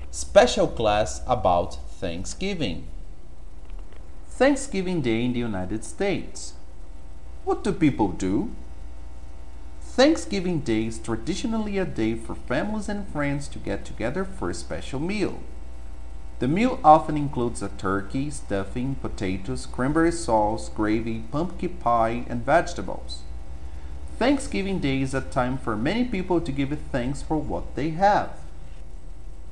Special class about Thanksgiving. Thanksgiving Day in the United States. What do people do? Thanksgiving Day is traditionally a day for families and friends to get together for a special meal. The meal often includes a turkey, stuffing, potatoes, cranberry sauce, gravy, pumpkin pie, and vegetables. Thanksgiving Day is a time for many people to give thanks for what they have.